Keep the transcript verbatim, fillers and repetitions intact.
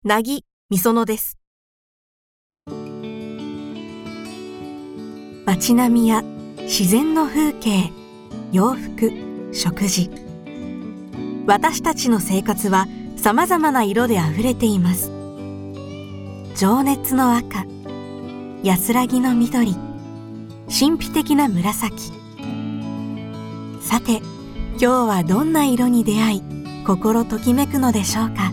なぎみそのです。街並みや自然の風景、洋服、食事。私たちの生活は様々な色であふれています。情熱の赤、安らぎの緑、神秘的な紫。さて、今日はどんな色に出会い、心ときめくのでしょうか。